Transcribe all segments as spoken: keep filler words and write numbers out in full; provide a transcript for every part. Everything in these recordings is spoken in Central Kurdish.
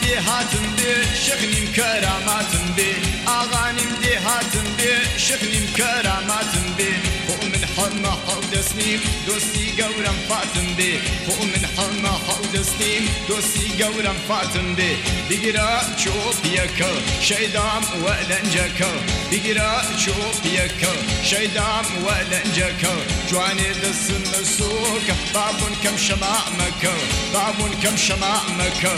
دێهاتم بێ شەخنیم کەراماتم بێ ئاغانیم دێهاتم بێ شەخنیم کەراماتم بێ خۆ من حەمە هەڵدەستنیم دۆستی گەورەم فاتم بێ خۆ من حەمە هەڵدەستنیم دۆستی گەورەم فاتم بێ بیگرە چۆپیەکە شەیدام وە لەنجەکە بیگرە چۆپیەکە شەیدام وە لەنجەکە جوانێ دەستم مەسووکە بابوون کەم شەمامەکە بابوون کەم شەمامەکە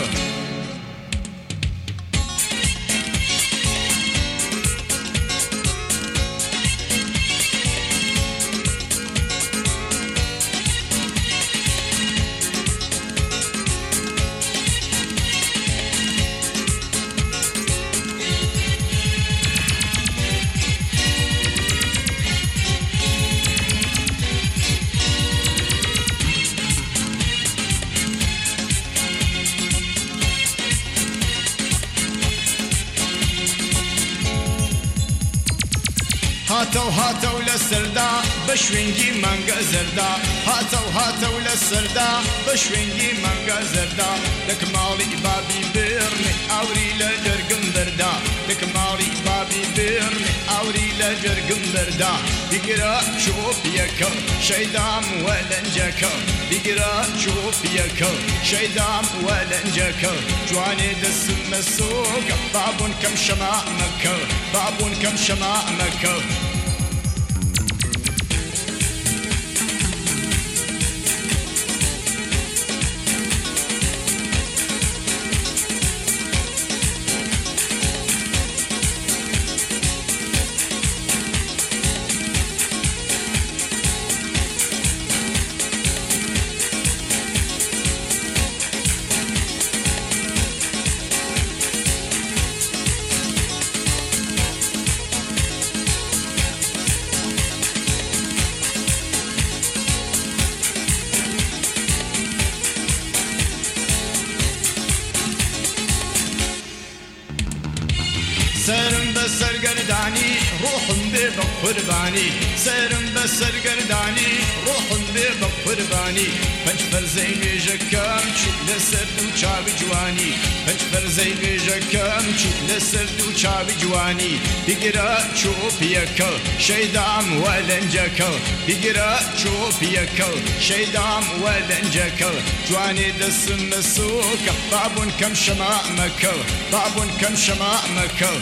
هاتو هاتو لسردا بشوينجي مانگا زردا هاتو هاتو لسردا بشوينجي مانگا زردا لك مالي بابي بيرني اوري لجرگم بردا لك مالي بابي بيرني اوري لجرگم بردا بيقرا شوف يكا شيدام ولنجكا بيقرا شوف يكا شيدام ولنجكا جواني دسم مسوق بابون كم شمامك بابون كم شمامك سرم بسر گردانی روحم به بقربانی سرم بسر گردانی روحم به بقربانی پنج فرزی میجکم چوب لسر دو چاوی جوانی پنج فرزی میجکم چوب لسر دو چاوی جوانی بگیرا چوبیکا شیدام ولنجکا بگیرا چوبیکا شیدام ولنجکا جوانی دستم مسوکا بابون کم شمامکا بابون کم شمامکا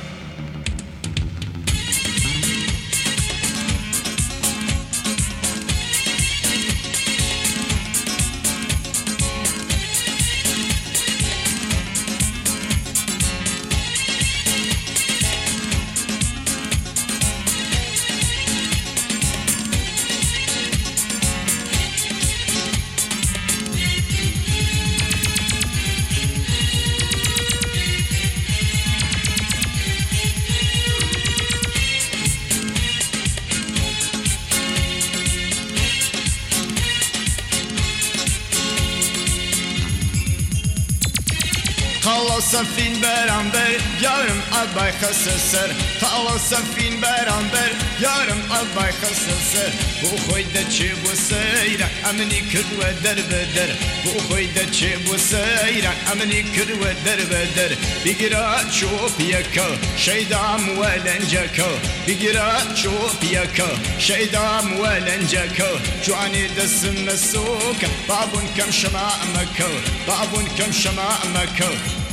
خلاص فين برانبر yarım albay خسسر خلاص فين برانبر yarım albay خسسر bu khoyda çi bu seyra amni kırva derbeder bu khoyda çi bu seyra amni kırva derbeder bigira çop yaka şeydam velencaka bigira çop yaka şeydam velencaka juani desm suka babun kam şamamaka babun kam şamamaka